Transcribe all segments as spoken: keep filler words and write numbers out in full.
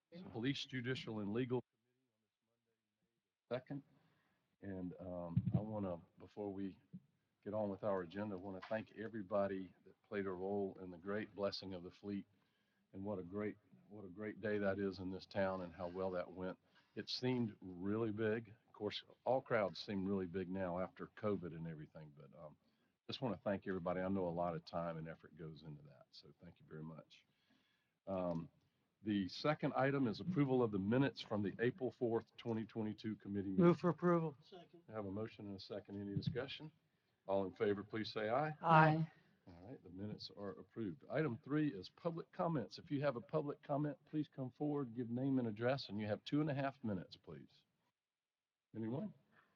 Police, Judicial, and Legal second. And um, I want to, before we get on with our agenda, I want to thank everybody that played a role in the great blessing of the fleet, and what a great what a great day that is in this town, and how well that went. It seemed really big. Of course, all crowds seem really big now after COVID and everything, but um, just want to thank everybody. I know a lot of time and effort goes into that, so thank you very much. Um, the second item is approval of the minutes from the April fourth, twenty twenty-two committee meeting. Move for approval. Second. I have a motion and a second. Any discussion? All in favor, please say aye. Aye. All right, the minutes are approved. Item three is public comments. If you have a public comment, please come forward, give name and address, and you have two and a half minutes, please. Anyone?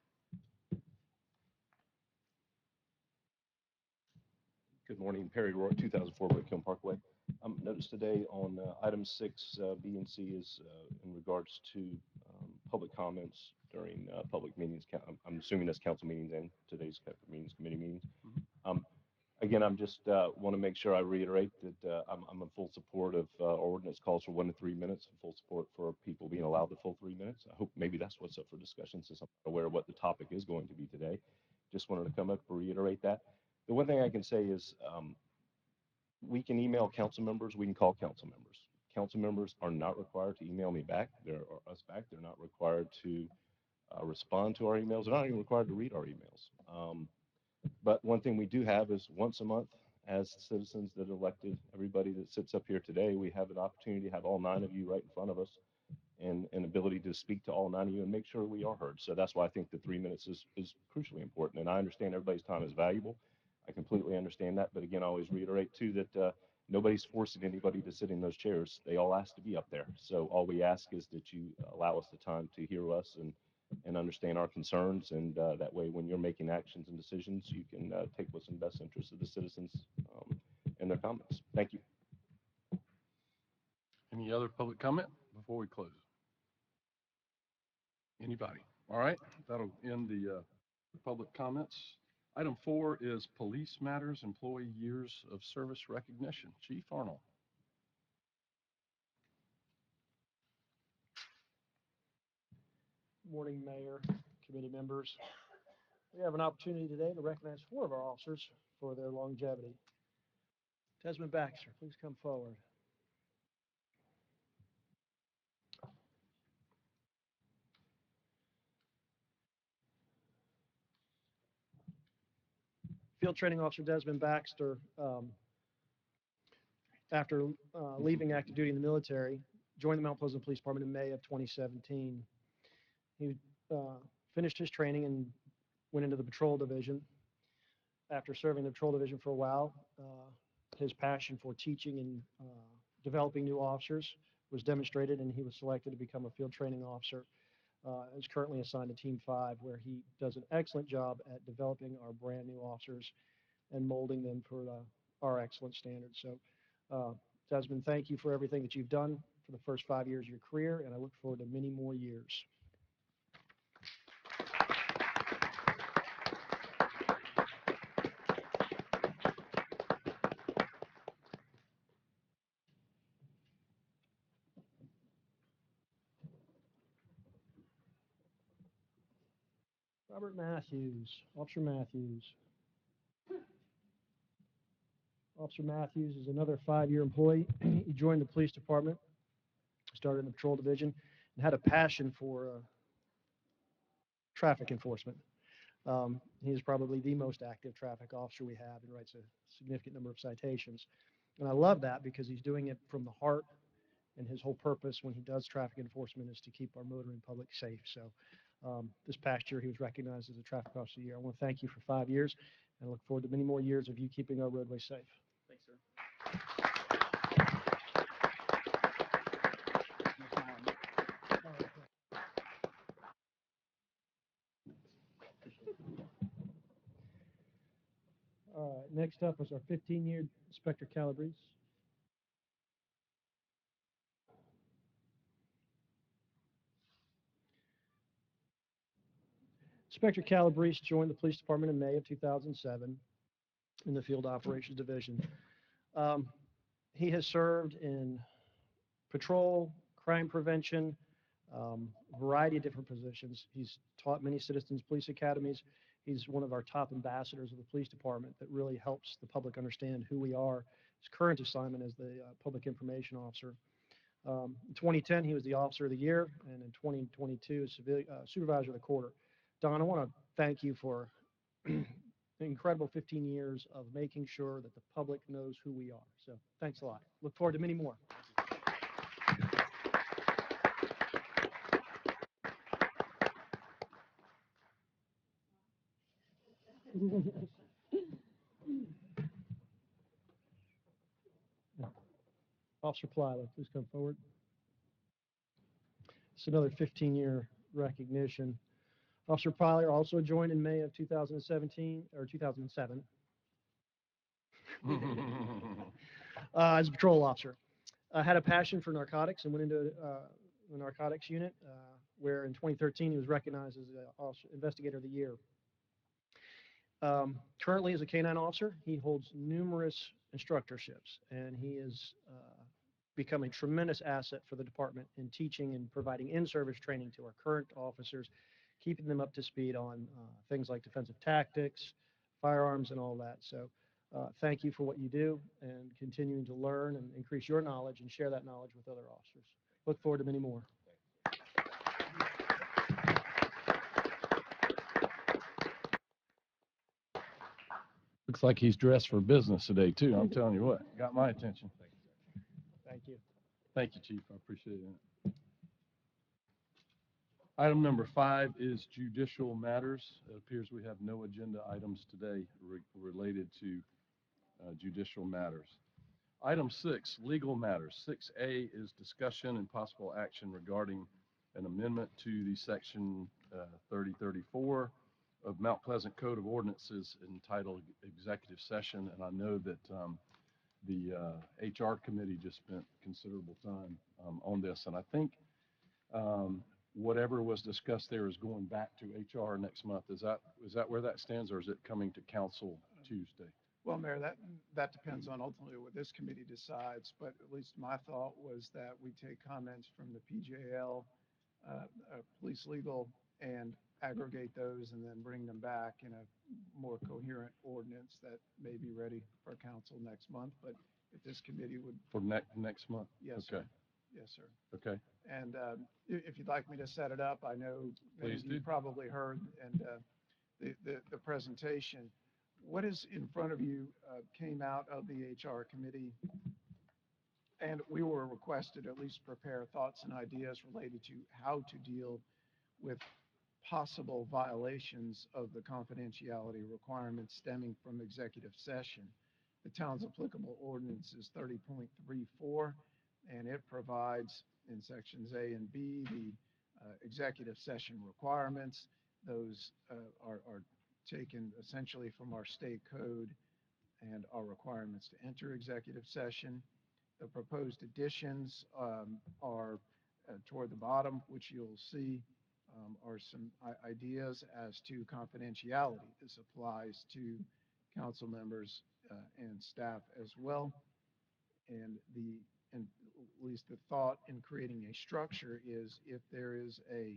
Good morning, Perry Roy, two thousand four Whitcomb Parkway. Um, notice today on uh, item six, uh, B and C is uh, in regards to um, public comments during uh, public meetings. I'm, I'm assuming that's council meetings and today's meetings, committee meetings. Mhm. Um, again, I'm just uh, want to make sure I reiterate that uh, I'm, I'm in full support of uh, our ordinance calls for one to three minutes, and full support for people being allowed the full three minutes. I hope maybe that's what's up for discussion, since I'm aware of what the topic is going to be today. Just wanted to come up and reiterate that. The one thing I can say is um, we can email council members, we can call council members. Council members are not required to email me back, they're or us back. They're not required to uh, respond to our emails. They're not even required to read our emails. Um, but one thing we do have is once a month, as citizens that elected everybody that sits up here today, we have an opportunity to have all nine of you right in front of us, and an ability to speak to all nine of you and make sure we are heard. So that's why I think the three minutes is, is crucially important. And I understand everybody's time is valuable. I completely understand that. But again, I always reiterate too that uh, nobody's forcing anybody to sit in those chairs. They all ask to be up there. So all we ask is that you allow us the time to hear us and and understand our concerns. And uh, that way, when you're making actions and decisions, you can uh, take what's in the best interest of the citizens um, and their comments. Thank you. Any other public comment before we close? Anybody? All right, that'll end the uh, public comments. Item four is police matters, employee years of service recognition. Chief Arnold. Morning, Mayor, committee members. We have an opportunity today to recognize four of our officers for their longevity. Desmond Baxter, please come forward. Field Training Officer Desmond Baxter, um, after uh, leaving active duty in the military, joined the Mount Pleasant Police Department in May of twenty seventeen. He uh, finished his training and went into the patrol division. After serving the patrol division for a while, uh, his passion for teaching and uh, developing new officers was demonstrated, and he was selected to become a field training officer. Uh, is currently assigned to Team five, where he does an excellent job at developing our brand new officers and molding them for uh, our excellent standards. So, uh, Desmond, thank you for everything that you've done for the first five years of your career, and I look forward to many more years. Robert Matthews, Officer Matthews. Officer Matthews is another five-year employee. He joined the police department, started in the patrol division, and had a passion for uh, traffic enforcement. Um, he is probably the most active traffic officer we have and writes a significant number of citations. And I love that because he's doing it from the heart, and his whole purpose when he does traffic enforcement is to keep our motoring public safe. So um, this past year, he was recognized as a Traffic Officer of the Year. I want to thank you for five years, and I look forward to many more years of you keeping our roadways safe. Thanks, sir. All right, next up is our fifteen-year Inspector Calabrese. Inspector Calabrese joined the police department in May of two thousand seven in the Field Operations Division. Um, he has served in patrol, crime prevention, um, a variety of different positions. He's taught many citizens police academies. He's one of our top ambassadors of the police department that really helps the public understand who we are. His current assignment as the uh, public information officer. Um, in twenty ten, he was the officer of the year, and in twenty twenty-two, civil, uh, supervisor of the quarter. Don, I want to thank you for an incredible fifteen years of making sure that the public knows who we are. So thanks a lot. Look forward to many more. Officer Plyler, please come forward. It's another fifteen-year recognition. Officer Plyler also joined in May of two thousand seventeen, or two thousand seven, uh, as a patrol officer. I had a passion for narcotics and went into uh, the narcotics unit, uh, where in twenty thirteen he was recognized as the officer, Investigator of the Year. Um, currently, as a K nine officer, he holds numerous instructorships, and he is uh, become a tremendous asset for the department in teaching and providing in-service training to our current officers, keeping them up to speed on uh, things like defensive tactics, firearms, and all that. So uh, thank you for what you do and continuing to learn and increase your knowledge and share that knowledge with other officers. Look forward to many more. Looks like he's dressed for business today, too. I'm telling you what, got my attention. Thank you. Thank you, Chief. I appreciate it. Item number five is judicial matters. It appears we have no agenda items today re related to uh, judicial matters. Item six, legal matters. six A is discussion and possible action regarding an amendment to the section uh, thirty thirty-four of Mount Pleasant Code of Ordinances entitled Executive Session. And I know that um, the uh, H R committee just spent considerable time um, on this. And I think um, whatever was discussed there is going back to H R next month. Is that is that where that stands, or is it coming to council Tuesday? Well, Mayor, that, that depends on ultimately what this committee decides, but at least my thought was that we take comments from the P J L, uh, uh, police legal, and aggregate those and then bring them back in a more coherent ordinance that may be ready for council next month. But if this committee would, For next next month? yes, Okay. sir. Yes, sir. Okay. And um, i- if you'd like me to set it up, I know many Please of you do. probably heard and uh, the, the, the presentation. What is in front of you uh, came out of the H R committee, and we were requested to at least prepare thoughts and ideas related to how to deal with possible violations of the confidentiality requirements stemming from executive session. The town's applicable ordinance is thirty point three four, and it provides in sections A and B the uh, executive session requirements. Those uh, are, are taken essentially from our state code and our requirements to enter executive session. The proposed additions um, are uh, toward the bottom, which you'll see um, are some I ideas as to confidentiality. This applies to council members uh, and staff as well. And the, and at least the thought in creating a structure is if there is a,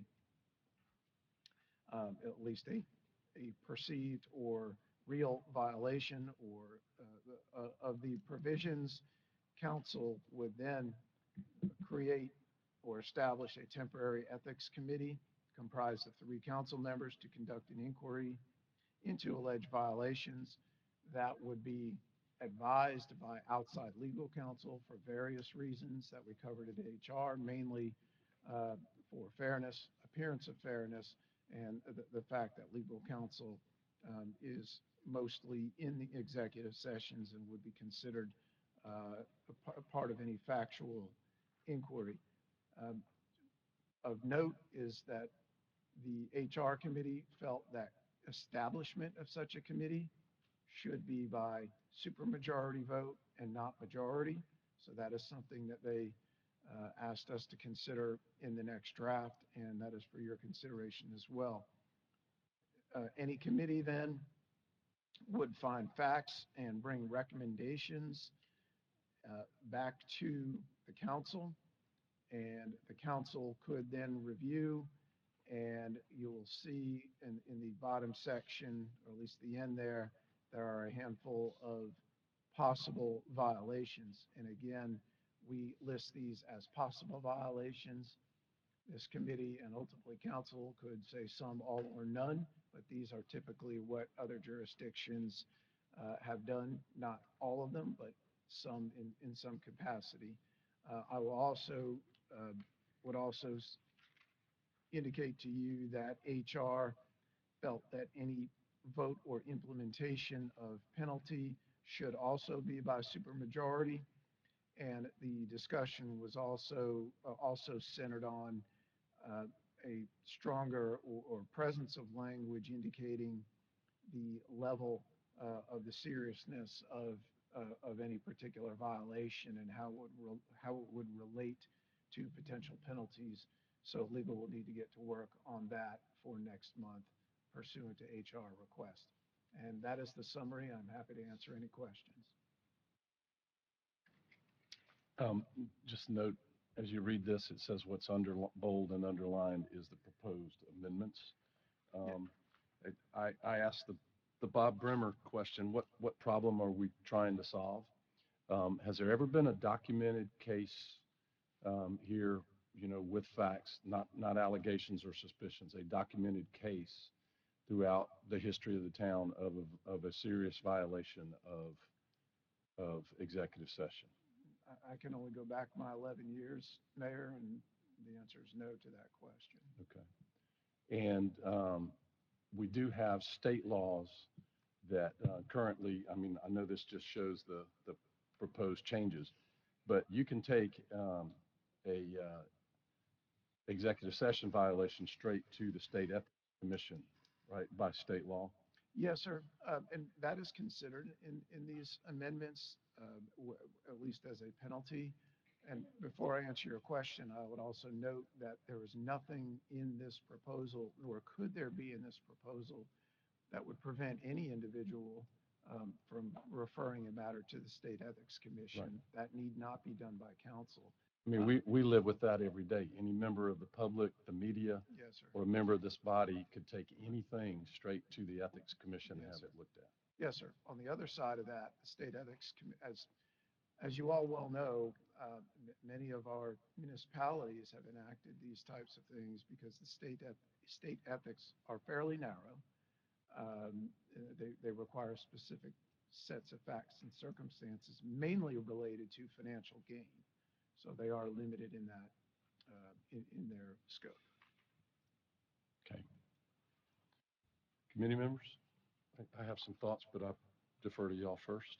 um, at least a, a perceived or real violation or uh, uh, of the provisions, council would then create or establish a temporary ethics committee comprised of three council members to conduct an inquiry into alleged violations that would be advised by outside legal counsel for various reasons that we covered at H R, mainly uh, for fairness, appearance of fairness, and the, the fact that legal counsel um, is mostly in the executive sessions and would be considered uh, a, a part of any factual inquiry. Um, of note is that the H R committee felt that establishment of such a committee should be by supermajority vote and not majority. So that is something that they uh, asked us to consider in the next draft, and that is for your consideration as well. Uh, any committee then would find facts and bring recommendations uh, back to the council. And the council could then review, and you will see in, in the bottom section, or at least the end there, there are a handful of possible violations. And again, we list these as possible violations. This committee and ultimately council could say some, all, or none, but these are typically what other jurisdictions uh, have done, not all of them, but some in, in some capacity. Uh, I will also, uh, would also s- indicate to you that H R felt that any vote or implementation of penalty should also be by supermajority. And the discussion was also, uh, also centered on uh, a stronger or, or presence of language indicating the level uh, of the seriousness of, uh, of any particular violation and how it would, re- how it would relate to potential penalties. So legal will need to get to work on that for next month pursuant to H R request. And that is the summary. I'm happy to answer any questions. Um, Just note, as you read this, it says what's under, bold and underlined is the proposed amendments. Um, I, I asked the, the Bob Bremer question, what, what problem are we trying to solve? Um, Has there ever been a documented case um, here, you know, with facts, not, not allegations or suspicions, a documented case throughout the history of the town of, a- of a serious violation of, of executive session? I, I can only go back my eleven years, Mayor, and the answer is no to that question. Okay. And um, we do have state laws that uh, currently, I mean, I know this just shows the, the proposed changes, but you can take um, a uh, executive session violation straight to the State Ethics Commission, right, by state law? Yes, sir. Uh, And that is considered in, in these amendments, uh, w- at least as a penalty. And before I answer your question, I would also note that there is nothing in this proposal, nor could there be in this proposal, that would prevent any individual um, from referring a matter to the State Ethics Commission. That need not be done by council. I mean, we, we live with that every day. Any member of the public, the media, Yes, sir. or a member of this body could take anything straight to the Ethics Commission and Yes, have sir. it looked at. Yes, sir. On the other side of that, the State Ethics, Commi- as, as you all well know, uh, m- many of our municipalities have enacted these types of things because the state, eth- state ethics are fairly narrow. Um, uh, They, they require specific sets of facts and circumstances, mainly related to financial gain. So they are limited in that, uh, in, in their scope. Okay. Committee members? I- I have some thoughts, but I defer to y'all first.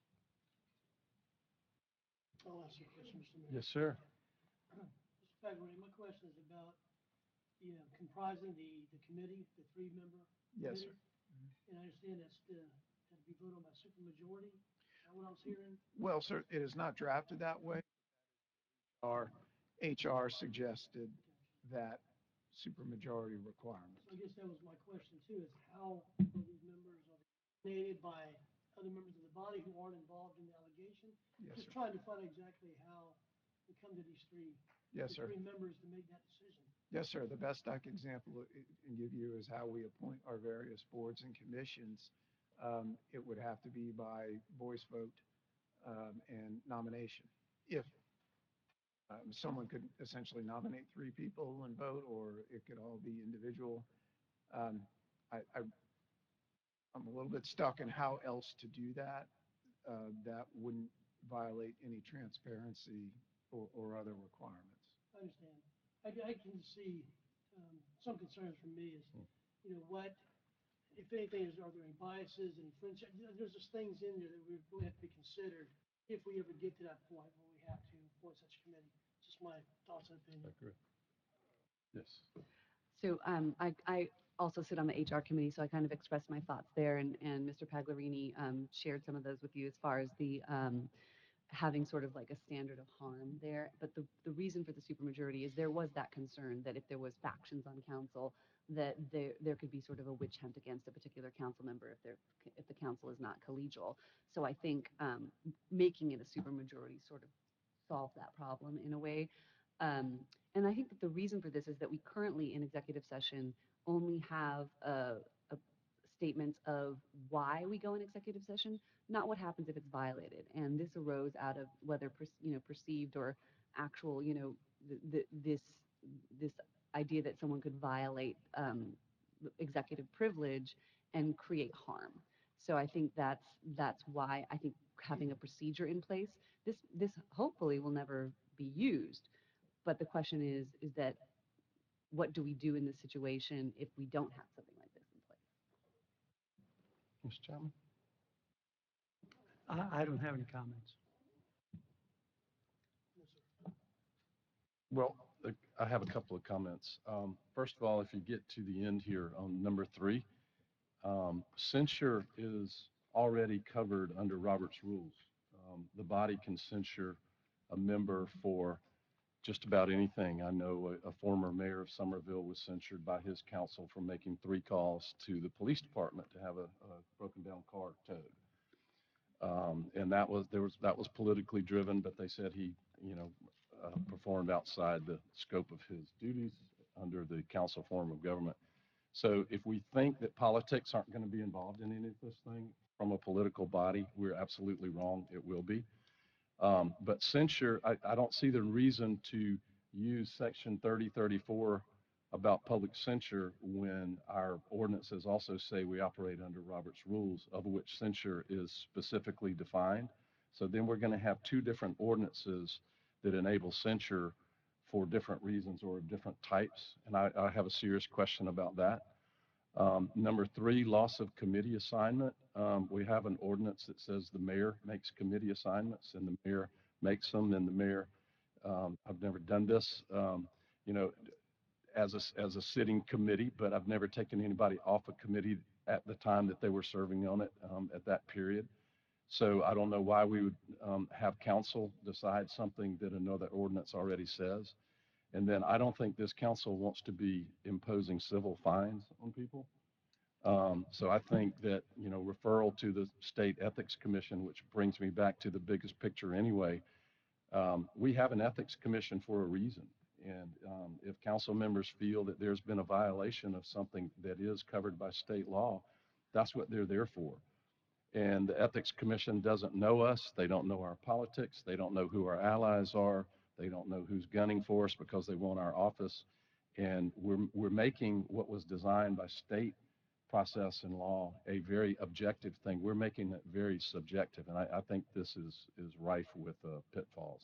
I'll ask you a question, Mister Mayor. Yes, sir. Mister Fagarty, my question is about, you know, comprising the, the committee, the three-member Yes, sir. committee. And I understand that's the, that to be voted on by supermajority. Is that what I was hearing? Well, sir, it is not drafted that way. Our H R suggested that supermajority requirement. So I guess that was my question too, is how are these members are nominated by other members of the body who aren't involved in the allegation? Yes, Just sir. trying to find exactly how we come to these three, Yes, the sir. three members to make that decision. Yes, sir. The best I can example i- and give you is how we appoint our various boards and commissions. Um, It would have to be by voice vote um, and nomination. If um, someone could essentially nominate three people and vote, or it could all be individual. Um, I, I, I'm a little bit stuck in how else to do that. Uh, that wouldn't violate any transparency or, or other requirements. I understand. I, I can see, um, some concerns from me is, you know, what, if anything, is, are there any biases, any friendship? You know, there's just things in there that we really have to be considered if we ever get to that point where we have to appoint such a committee. Just my thoughts and I opinion. agree. Yes. So um, I, I also sit on the H R committee, so I kind of expressed my thoughts there, and, and Mister Paglarini um, shared some of those with you as far as the um, having sort of like a standard of harm there. But the, the reason for the supermajority is there was that concern that if there was factions on council, that there, there could be sort of a witch hunt against a particular council member if they're, if the council is not collegial. So I think um, making it a supermajority sort of solved that problem in a way. Um, and I think that the reason for this is that we currently in executive session only have a, a statements of why we go in executive session, not what happens if it's violated. And this arose out of whether per, you know perceived or actual, you know, th- th- this this idea that someone could violate um, executive privilege and create harm. So I think that's that's why I think having a procedure in place, this this hopefully will never be used. But the question is, is that what do we do in this situation if we don't have something like this in place? Mister Chapman? I, I don't have any comments. No, sir. Well, uh, I have a couple of comments. Um, First of all, if you get to the end here on number three, um, censure is already covered under Robert's rules. Um, The body can censure a member for just about anything. I know a, a former mayor of Somerville was censured by his council for making three calls to the police department to have a, a broken down car towed. Um, and that was, there was, that was politically driven, but they said he, you know, uh, performed outside the scope of his duties under the council form of government. So if we think that politics aren't going to be involved in any of this thing from a political body, we're absolutely wrong. It will be. Um, but censure, I, I don't see the reason to use section thirty thirty-four about public censure when our ordinances also say we operate under Robert's rules, of which censure is specifically defined. So then we're going to have two different ordinances that enable censure for different reasons or different types. And I, I have a serious question about that. Um, number three, loss of committee assignment. Um, we have an ordinance that says the mayor makes committee assignments, and the mayor makes them, and the mayor, um, I've never done this, um, you know, as a, as a sitting committee, but I've never taken anybody off a committee at the time that they were serving on it, um, at that period. So I don't know why we would um, have council decide something that another ordinance already says. And then I don't think this council wants to be imposing civil fines on people. Um, so I think that, you know, referral to the State Ethics Commission, which brings me back to the biggest picture anyway. Um, we have an ethics commission for a reason. And um, if council members feel that there's been a violation of something that is covered by state law, that's what they're there for. And the Ethics Commission doesn't know us. They don't know our politics. They don't know who our allies are. They don't know who's gunning for us because they want our office. And we're, we're making what was designed by state process and law a very objective thing. We're making it very subjective. And I, I think this is, is rife with uh, pitfalls.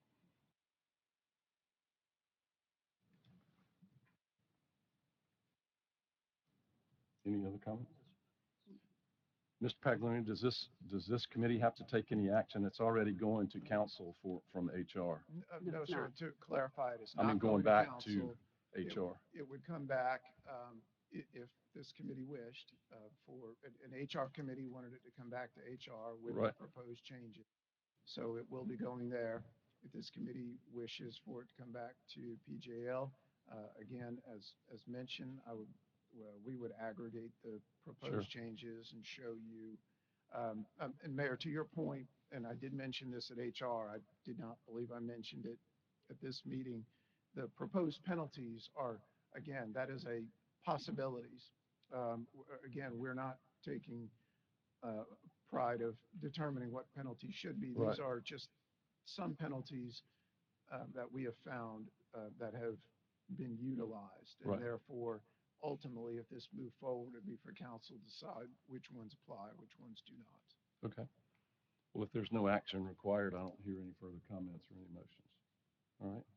Any other comments? Mister Paglioni, does this, does this committee have to take any action? It's already going to council for, from H R. N- uh, No, No, it's sir, not. to clarify it, it's I mean, not going going to back council. to It- H R. It would come back, um, i- if this committee wished, uh, for, an, an H R committee wanted it to come back to H R with the Right. proposed changes. So it will be going there. If this committee wishes for it to come back to P J L, uh, again, as, as mentioned, I would, well, we would aggregate the proposed changes and show you. Um, um, and Mayor, to your point, and I did mention this at H R, I did not believe I mentioned it at this meeting. The proposed penalties are, again, that is a possibilities. Um, w- Again, we're not taking uh, pride of determining what penalties should be. Right. These are just some penalties uh, that we have found uh, that have been utilized. Right. And therefore, ultimately, if this moved forward, it'd be for council to decide which ones apply, which ones do not. Okay. Well, if there's no action required, I don't hear any further comments or any motions. All right.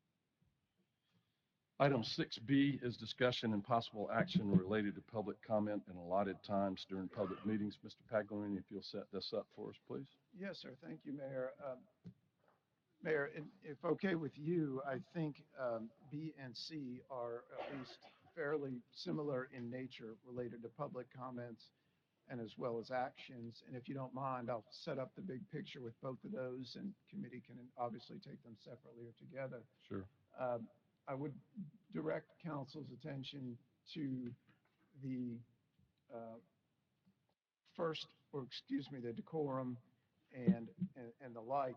Item six B is discussion and possible action related to public comment and allotted times during public meetings. Mister Paglioni, if you'll set this up for us, please. Yes, sir. Thank you, Mayor. Um, Mayor, and if okay with you, I think um, B and C are at least fairly similar in nature related to public comments and as well as actions. And if you don't mind, I'll set up the big picture with both of those, and committee can obviously take them separately or together. Sure. Um, I would direct council's attention to the uh, first, or excuse me, the decorum and, and, and the like.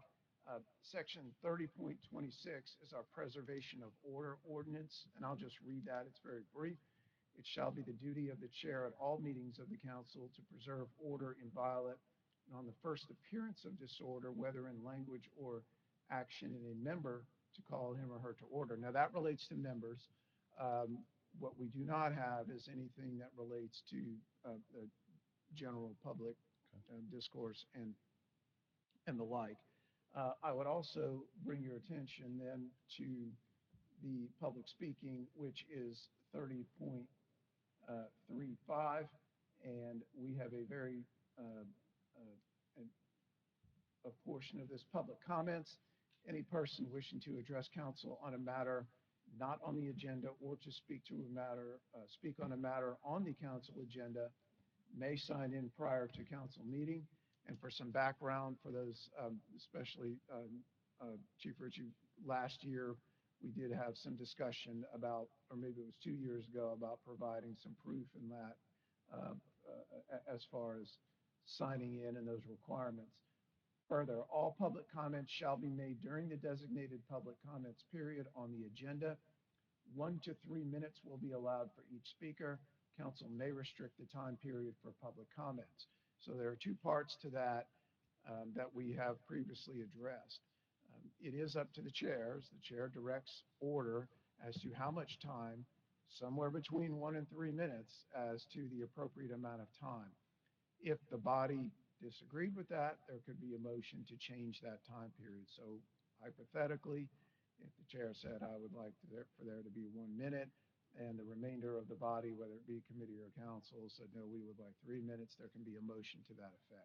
Uh, Section thirty point twenty-six is our preservation of order ordinance, and I'll just read that. It's very brief. It shall be the duty of the chair at all meetings of the council to preserve order inviolate, and on the first appearance of disorder, whether in language or action in a member, to call him or her to order. Now, that relates to members. Um, What we do not have is anything that relates to uh, the general public uh, discourse and, and the like. Uh, I would also bring your attention then to the public speaking, which is thirty point thirty-five, and we have a very, uh, uh, a- a portion of this public comments. Any person wishing to address council on a matter not on the agenda or to speak to a matter, uh, speak on a matter on the council agenda may sign in prior to council meeting. And for some background for those, um, especially um, uh, Chief Ritchie, last year, we did have some discussion about, or maybe it was two years ago, about providing some proof in that uh, uh, as far as signing in and those requirements. Further, all public comments shall be made during the designated public comments period on the agenda. One to three minutes will be allowed for each speaker. Council may restrict the time period for public comments. So there are two parts to that um, that we have previously addressed. Um, It is up to the chairs. The chair directs order as to how much time, somewhere between one and three minutes, as to the appropriate amount of time. If the body disagreed with that, there could be a motion to change that time period. So hypothetically, if the chair said, I would like to there, for there to be one minute, and the remainder of the body, whether it be committee or council, said, no, we would like three minutes, there can be a motion to that effect.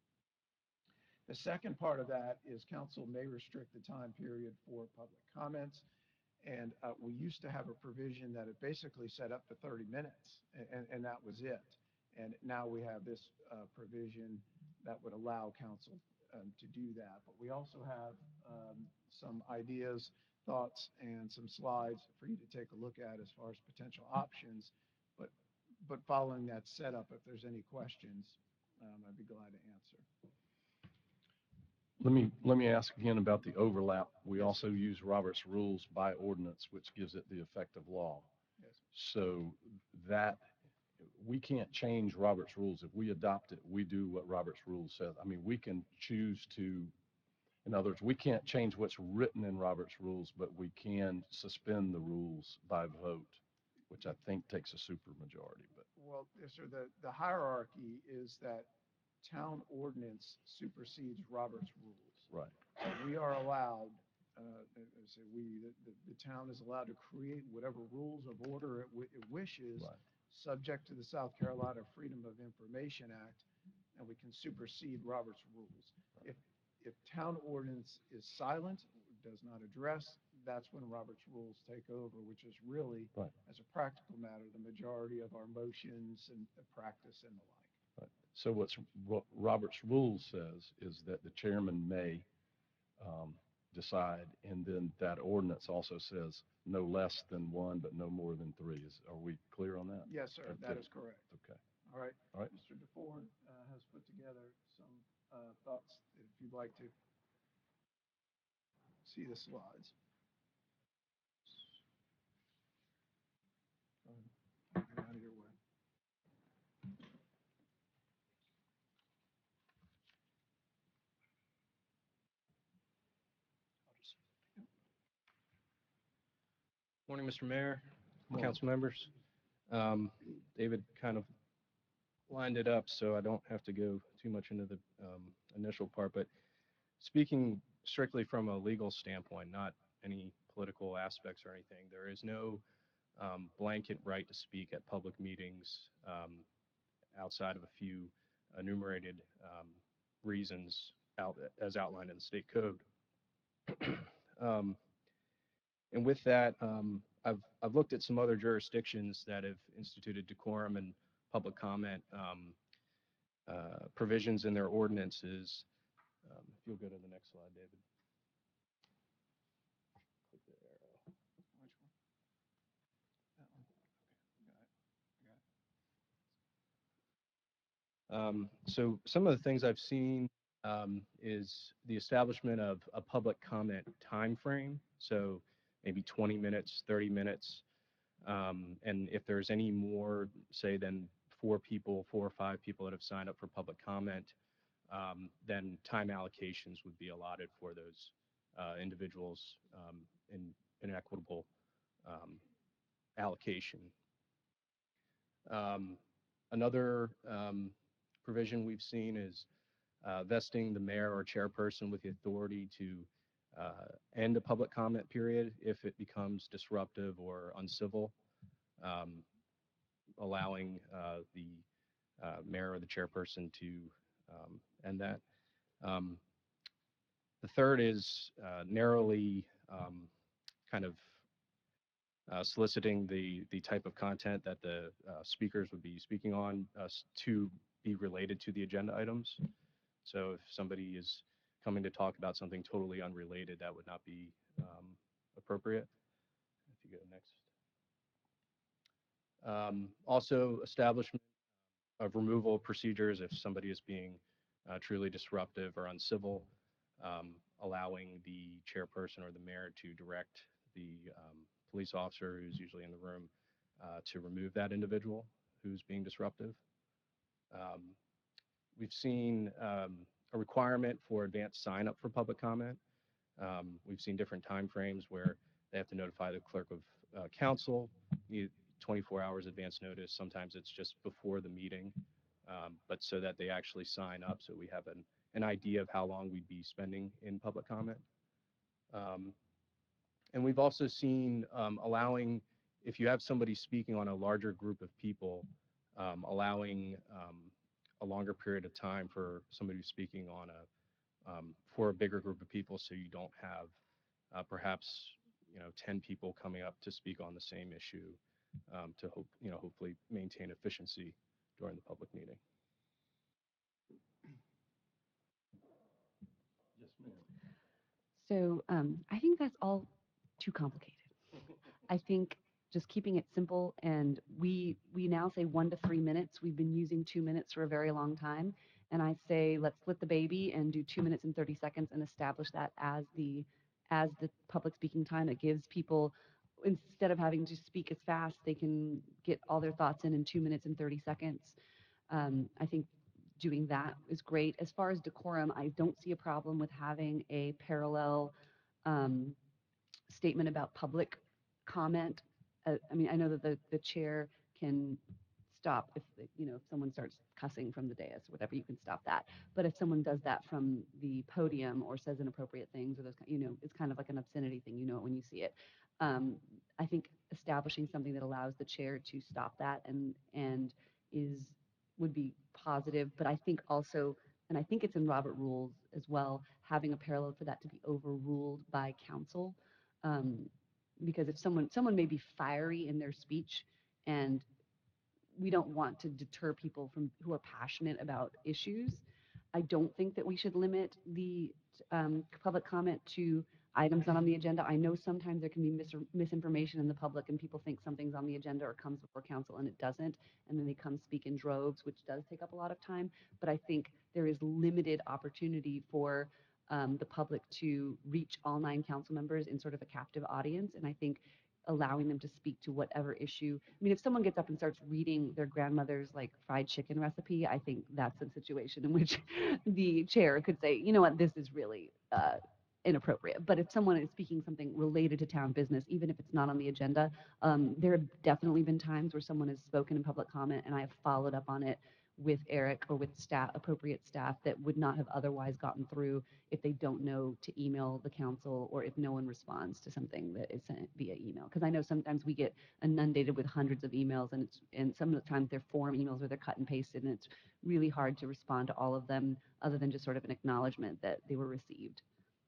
The second part of that is council may restrict the time period for public comments. And uh, we used to have a provision that it basically set up to thirty minutes, and, and that was it. And now we have this uh, provision that would allow council um, to do that. But we also have um, some ideas, thoughts, and some slides for you to take a look at as far as potential options. But, but following that setup, if there's any questions, um, I'd be glad to answer. Let me, let me ask again about the overlap. We also use Robert's rules by ordinance, which gives it the effect of law. Yes. So that, we can't change Robert's rules. If we adopt it, we do what Robert's rules says. I mean, we can choose to, in other words, we can't change what's written in Robert's rules, but we can suspend the rules by vote, which I think takes a supermajority, but. Well, yes, sir, the, the hierarchy is that town ordinance supersedes Robert's rules. Right. So we are allowed, uh, I say we, the, the, the town is allowed to create whatever rules of order it, wi- it wishes, Right. subject to the South Carolina Freedom of Information Act, and we can supersede Robert's rules. Right. If, if town ordinance is silent, does not address, that's when Robert's rules take over, which is really, Right. as a practical matter, the majority of our motions and the practice and the like. Right. So what's, what Robert's rules says is that the chairman may um, decide, and then that ordinance also says no less than one, but no more than three. Is, are we clear on that? Yes, sir, that Okay. is correct. Okay. All right. All right. Mister DeFord uh, has put together some uh, thoughts, if you'd like to see the slides. Go ahead. Get out of your way. Morning, Mister Mayor, Morning. council members. Um, David kind of lined it up, so I don't have to go too much into the um, initial part, but speaking strictly from a legal standpoint, not any political aspects or anything, there is no um, blanket right to speak at public meetings um, outside of a few enumerated um, reasons out, as outlined in the state code. um, And with that, um, I've, I've looked at some other jurisdictions that have instituted decorum and public comment um, uh, provisions in their ordinances. Um, if you'll go to the next slide, David. Click the arrow. Which one? That one. Okay, got it, got it. Um, so some of the things I've seen um, is the establishment of a public comment time frame. So maybe twenty minutes, thirty minutes. Um, and if there's any more, say, than four people, four or five people that have signed up for public comment, um, then time allocations would be allotted for those uh, individuals um, in an equitable um, allocation. Um, another um, provision we've seen is uh, vesting the mayor or chairperson with the authority to uh, end a public comment period if it becomes disruptive or uncivil, um, allowing uh, the uh, mayor or the chairperson to um, end that. Um, the third is uh, narrowly um, kind of uh, soliciting the the type of content that the uh, speakers would be speaking on uh, to be related to the agenda items. So if somebody is coming to talk about something totally unrelated, that would not be um, appropriate. If you go next. Um, also, establishment of removal procedures if somebody is being uh, truly disruptive or uncivil, um, allowing the chairperson or the mayor to direct the um, police officer who's usually in the room uh, to remove that individual who's being disruptive. Um, we've seen um, a requirement for advanced sign up for public comment. Um, we've seen different timeframes where they have to notify the clerk of uh, council, twenty-four hours advance notice. Sometimes it's just before the meeting, um, but so that they actually sign up so we have an, an idea of how long we'd be spending in public comment. Um, and we've also seen um, allowing, if you have somebody speaking on a larger group of people, um, allowing um, a longer period of time for somebody who's speaking on a um, for a bigger group of people, so you don't have uh, perhaps you know ten people coming up to speak on the same issue, um, to hope you know hopefully maintain efficiency during the public meeting. Yes, ma'am. So um, I think that's all too complicated. I think just keeping it simple, and we we now say one to three minutes. We've been using two minutes for a very long time, and I say let's split the baby and do two minutes and thirty seconds and establish that as the as the public speaking time. It gives people, instead of having to speak as fast, they can get all their thoughts in in two minutes and thirty seconds. Um, I think doing that is great. As far as decorum, I don't see a problem with having a parallel um, statement about public comment. Uh, I mean, I know that the, the chair can stop if, you know, if someone starts cussing from the dais or whatever, you can stop that. But if someone does that from the podium or says inappropriate things or those, you know, it's kind of like an obscenity thing, you know it when you see it. Um, I think establishing something that allows the chair to stop that and, and is, would be positive. But I think also, and I think it's in Robert rules as well, having a parallel for that to be overruled by council. Um, because if someone, someone may be fiery in their speech, and we don't want to deter people from who are passionate about issues. I don't think that we should limit the um, public comment to items not on the agenda. I know sometimes there can be mis misinformation in the public and people think something's on the agenda or comes before council and it doesn't, and then they come speak in droves, which does take up a lot of time. But I think there is limited opportunity for um, the public to reach all nine council members in sort of a captive audience. And I think allowing them to speak to whatever issue. I mean, if someone gets up and starts reading their grandmother's like fried chicken recipe, I think that's a situation in which the chair could say, you know what, this is really uh, inappropriate. But if someone is speaking something related to town business, even if it's not on the agenda, um, there have definitely been times where someone has spoken in public comment and I have followed up on it with Eric or with staff, appropriate staff that would not have otherwise gotten through if they don't know to email the council or if no one responds to something that is sent via email. Because I know sometimes we get inundated with hundreds of emails, and it's and some of the times they're form emails or they're cut and pasted, and it's really hard to respond to all of them other than just sort of an acknowledgement that they were received.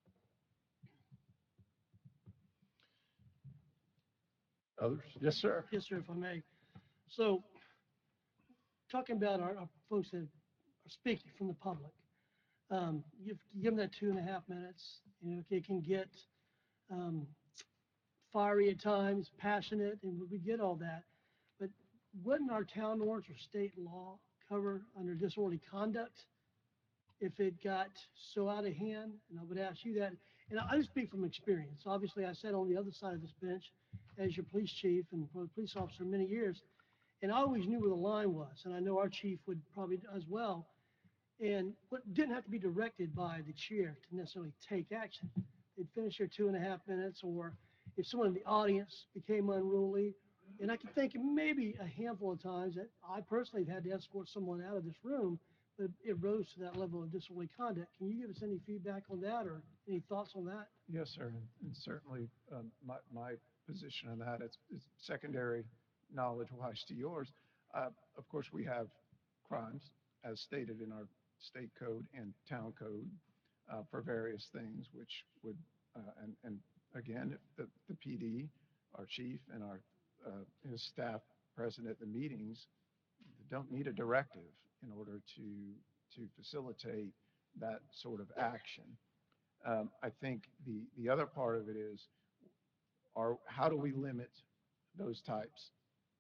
Others? Yes, sir. Yes, sir, if I may. So, talking about our, our folks that are speaking from the public, um, you give them that two and a half minutes. You know, it can get um, fiery at times, passionate, and we get all that. But wouldn't our town ordinance or state law cover under disorderly conduct if it got so out of hand, and I would ask you that, and I I speak from experience. Obviously, I sat on the other side of this bench as your police chief and for a police officer many years, and I always knew where the line was, and I know our chief would probably as well. And what didn't have to be directed by the chair to necessarily take action. They'd finish their two and a half minutes, or if someone in the audience became unruly, and I can think of maybe a handful of times that I personally have had to escort someone out of this room, but it rose to that level of disorderly conduct. Can you give us any feedback on that or any thoughts on that? Yes, sir, and- and certainly um, my, my position on that, it's, it's secondary knowledge-wise to yours. Uh, Of course, we have crimes, as stated in our state code and town code, uh, for various things, which would, uh, and, and again, if the, the P D, our chief and our, uh, his staff present at the meetings don't need a directive in order to, to facilitate that sort of action. Um, I think the, the other part of it is, are, how do we limit those types,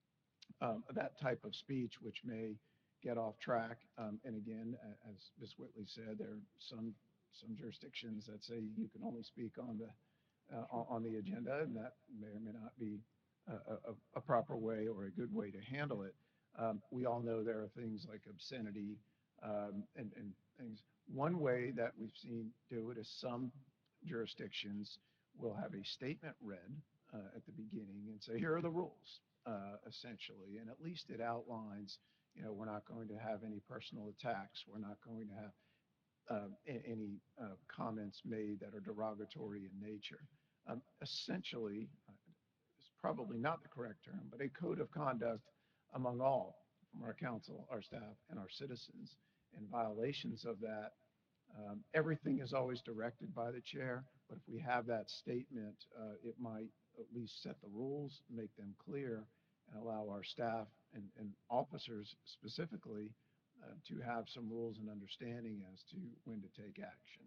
um, that type of speech, which may get off track? Um, and again, a- as Miz Whitley said, there are some, some jurisdictions that say you can only speak on the, uh, on on the agenda, and that may or may not be a, a, a proper way or a good way to handle it. Um, we all know there are things like obscenity, um, and, and things. One way that we've seen do it is some jurisdictions will have a statement read uh, at the beginning and say, here are the rules, uh, essentially. And at least it outlines, you know, we're not going to have any personal attacks. We're not going to have uh, a- any uh, comments made that are derogatory in nature. Um, Essentially, uh, it's probably not the correct term, but a code of conduct among all, from our council, our staff, and our citizens. And violations of that, um, everything is always directed by the chair, but if we have that statement, uh, it might at least set the rules, make them clear, and allow our staff and, and officers specifically uh, to have some rules and understanding as to when to take action.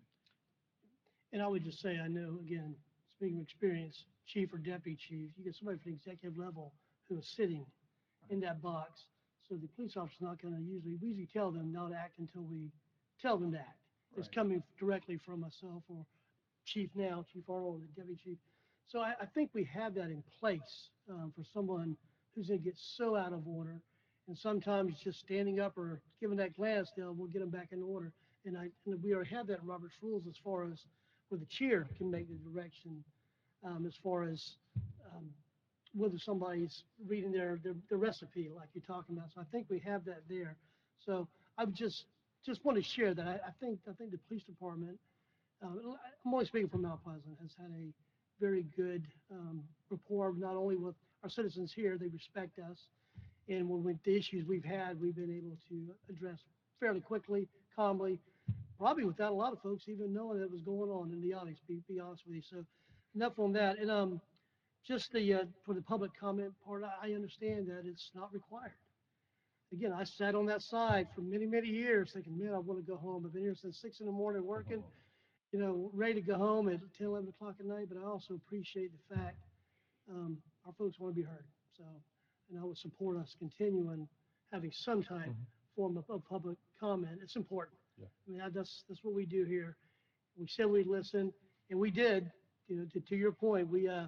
And I would just say, I know, again, speaking of experience, chief or deputy chief, you get somebody from the executive level who is sitting in that box. So the police officer's not going to usually, we usually tell them not to act until we tell them to act. It's Right. coming directly from myself or chief now, Chief Arnold, or the deputy chief. So I, I think we have that in place um, for someone who's going to get so out of order. And sometimes just standing up or giving that glance, they'll, we'll get them back in order. And I, and we already have that in Robert's rules as far as where the chair can make the direction, um, as far as um, whether somebody's reading their, their, their recipe like you're talking about. So I think we have that there. So I would just, just want to share that. I, I think, I think the police department, um, I'm only speaking from Mount Pleasant, has had a very good um, rapport, not only with our citizens here, they respect us. And when with the issues we've had, we've been able to address fairly quickly, calmly, probably without a lot of folks even knowing that was going on in the audience, be, be honest with you. So enough on that. And um, just the, uh, for the public comment part, I I understand that it's not required. Again, I sat on that side for many, many years thinking, man, I want to go home. I've been here since six in the morning working, you know, ready to go home at ten, eleven o'clock at night, but I also appreciate the fact um, our folks want to be heard. So, and I would support us continuing having some type Mhm. form of, of public comment. It's important. Yeah. I mean, that- that's, that's what we do here. We said we'd listen, and we did, you know, to, to your point, we, uh,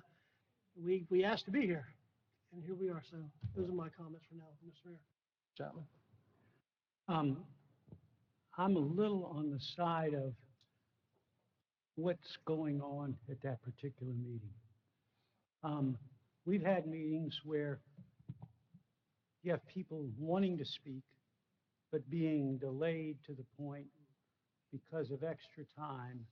we, we asked to be here, and here we are. So those are my comments for now, Mister Mayor. Chapman? Um, I'm a little on the side of what's going on at that particular meeting. Um, we've had meetings where you have people wanting to speak, but being delayed to the point because of extra time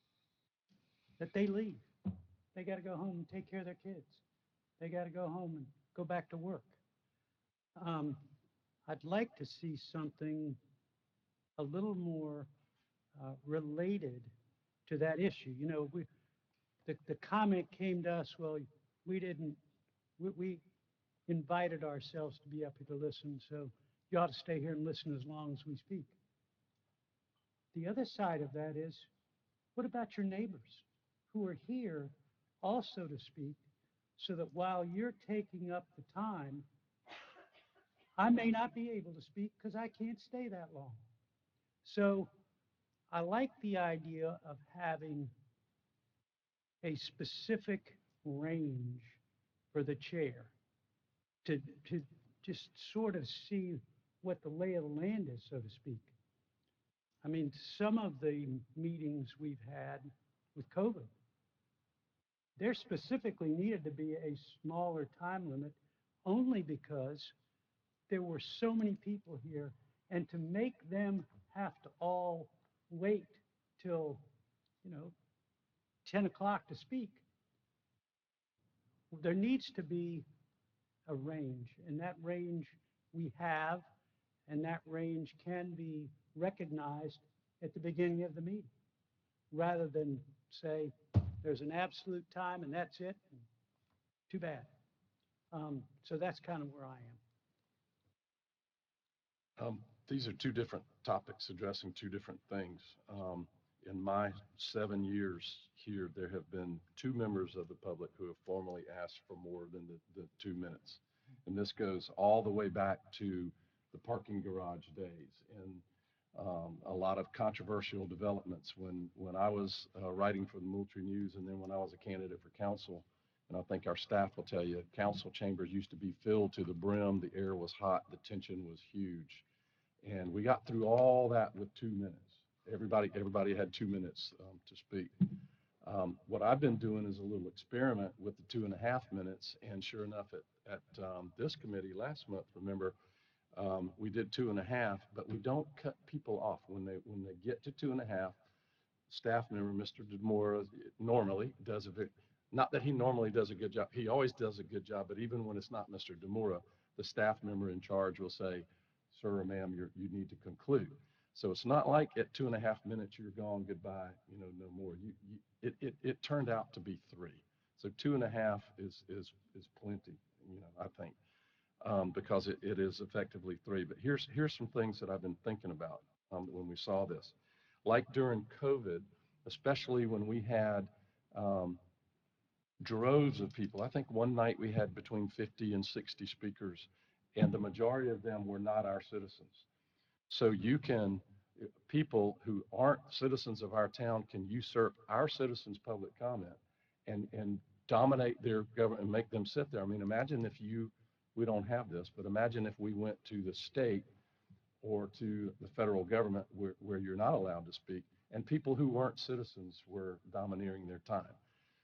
that they leave. They got to go home and take care of their kids. They got to go home and go back to work. Um, I'd like to see something a little more uh, related to that issue. You know, we, the, the comment came to us, well, we didn't, we, we invited ourselves to be up here to listen, so you ought to stay here and listen as long as we speak. The other side of that is, what about your neighbors who are here also to speak, so that while you're taking up the time, I may not be able to speak because I can't stay that long. So I like the idea of having a specific range for the chair to, to just sort of see what the lay of the land is, so to speak. I mean, some of the meetings we've had with COVID, there specifically needed to be a smaller time limit only because there were so many people here, and to make them have to all wait till, you know, ten o'clock to speak, there needs to be a range, and that range we have, and that range can be recognized at the beginning of the meeting, rather than say, there's an absolute time and that's it, and too bad. Um, so that's kind of where I am. Um, These are two different topics addressing two different things. Um, In my seven years here, there have been two members of the public who have formally asked for more than the, the two minutes. And this goes all the way back to the parking garage days and um, a lot of controversial developments when, when I was uh, writing for the Moultrie News, and then when I was a candidate for council. And I think our staff will tell you, council chambers used to be filled to the brim. The air was hot. The tension was huge. And we got through all that with two minutes. Everybody, everybody had two minutes um, to speak. Um, what I've been doing is a little experiment with the two and a half minutes. And sure enough, at, at um, this committee last month, remember, um, we did two and a half, but we don't cut people off. When they, when they get to two and a half, staff member, Mister DeMora, normally does a very, not that he normally does a good job. He always does a good job, but even when it's not Mister DeMora, the staff member in charge will say, sir or ma'am, you're, you need to conclude. So it's not like at two and a half minutes, you're gone, goodbye, you know, no more. You, you, it, it, it turned out to be three. So two and a half is, is, is plenty, you know, I think, um, because it, it is effectively three. But here's, here's some things that I've been thinking about um, when we saw this. Like during COVID, especially when we had um, droves of people. I think one night we had between fifty and sixty speakers, and the majority of them were not our citizens. So you can, people who aren't citizens of our town can usurp our citizens' public comment and, and dominate their government and make them sit there. I mean, imagine if you, we don't have this, but imagine if we went to the state or to the federal government where, where you're not allowed to speak, and people who weren't citizens were domineering their time.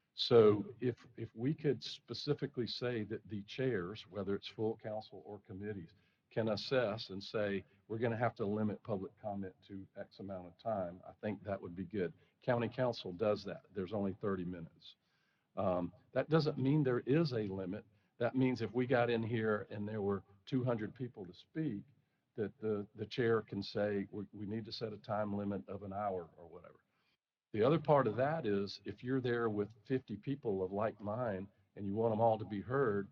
So if, if we could specifically say that the chairs, whether it's full council or committees, can assess and say, we're going to have to limit public comment to X amount of time, I think that would be good. County council does that. There's only thirty minutes. Um, that doesn't mean there is a limit. That means if we got in here and there were two hundred people to speak, that the, the chair can say, we, we need to set a time limit of an hour or whatever. The other part of that is if you're there with fifty people of like mind and you want them all to be heard,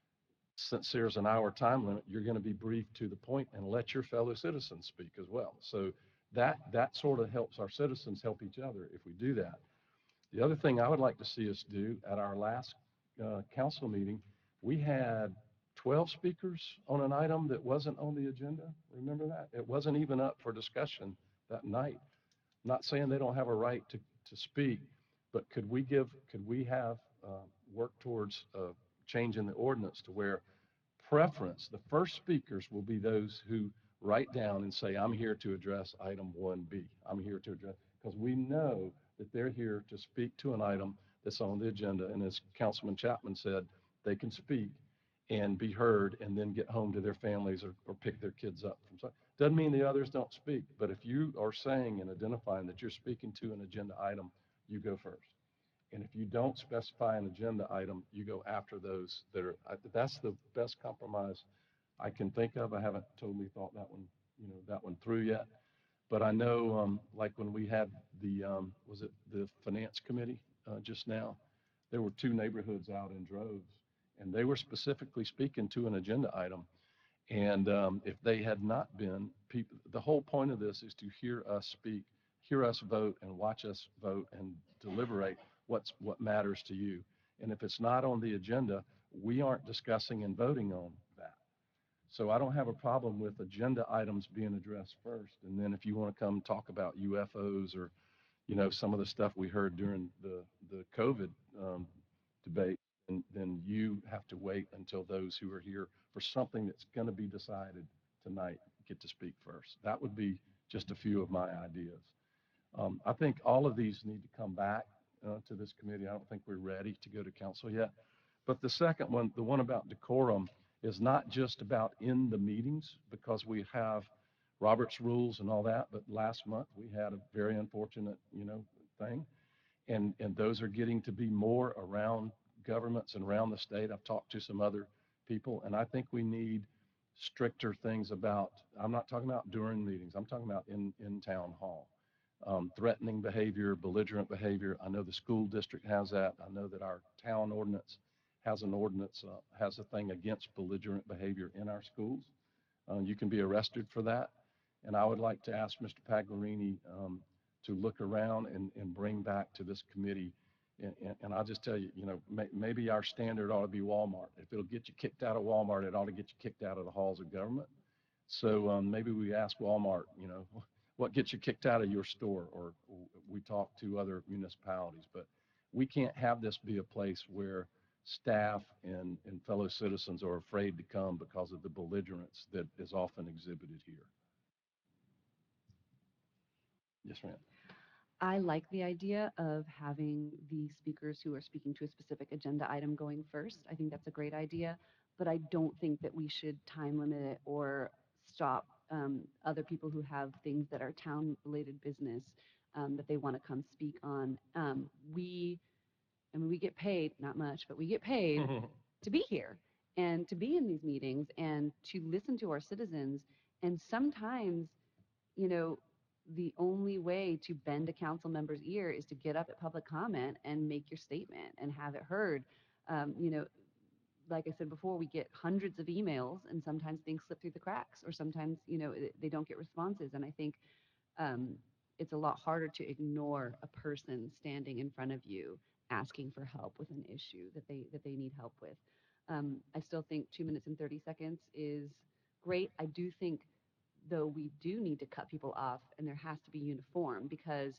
since there's an hour time limit, you're going to be brief to the point and let your fellow citizens speak as well. So that, that sort of helps our citizens help each other if we do that. The other thing I would like to see us do at our last uh, council meeting, we had twelve speakers on an item that wasn't on the agenda. Remember that? It wasn't even up for discussion that night. I'm not saying they don't have a right to, to speak, but could we give, could we have uh, work towards uh, changing the ordinance to where preference, the first speakers will be those who write down and say, I'm here to address item one B. I'm here to address, because we know that they're here to speak to an item that's on the agenda. And as Councilman Chapman said, they can speak and be heard and then get home to their families or, or pick their kids up from something. Doesn't mean the others don't speak, but if you are saying and identifying that you're speaking to an agenda item, you go first. And if you don't specify an agenda item, you go after those that are, I, that's the best compromise I can think of. I haven't totally thought that one, you know, that one through yet. But I know, um, like when we had the, um, was it the finance committee uh, just now, there were two neighborhoods out in droves, and they were specifically speaking to an agenda item. And um, if they had not been, people, the whole point of this is to hear us speak, hear us vote, and watch us vote and deliberate what's what matters to you. And if it's not on the agenda, we aren't discussing and voting on that. So I don't have a problem with agenda items being addressed first. And then if you want to come talk about U F Os or, you know, some of the stuff we heard during the, the COVID um, debate, and then you have to wait until those who are here for something that's going to be decided tonight get to speak first. That would be just a few of my ideas. Um, I think all of these need to come back uh, to this committee. I don't think we're ready to go to council yet. But the second one, the one about decorum, is not just about in the meetings, because we have Robert's rules and all that, but last month we had a very unfortunate, you know, thing. And, and those are getting to be more around governments and around the state. I've talked to some other people, and I think we need stricter things about, I'm not talking about during meetings, I'm talking about in, in town hall. Um, threatening behavior, belligerent behavior. I know the school district has that. I know that our town ordinance has an ordinance, uh, has a thing against belligerent behavior in our schools. Uh, you can be arrested for that. And I would like to ask Mister Pagliarini um, to look around and, and bring back to this committee. And, and, and I'll just tell you, you know, may, maybe our standard ought to be Walmart. If it'll get you kicked out of Walmart, it ought to get you kicked out of the halls of government. So um, maybe we ask Walmart, you know, what gets you kicked out of your store, or, or we talk to other municipalities. But we can't have this be a place where staff and, and fellow citizens are afraid to come because of the belligerence that is often exhibited here. Yes, ma'am. I like the idea of having the speakers who are speaking to a specific agenda item going first. I think that's a great idea, but I don't think that we should time limit it or stop um, other people who have things that are town-related business um, that they want to come speak on. Um, we, I mean, we get paid, not much, but we get paid to be here and to be in these meetings and to listen to our citizens. And sometimes, you know, the only way to bend a council member's ear is to get up at public comment and make your statement and have it heard. Um, you know, like I said before, we get hundreds of emails and sometimes things slip through the cracks, or sometimes, you know, they don't get responses. And I think um, it's a lot harder to ignore a person standing in front of you asking for help with an issue that they that they need help with. Um, I still think two minutes and thirty seconds is great. I do think, though, we do need to cut people off, and there has to be uniform, because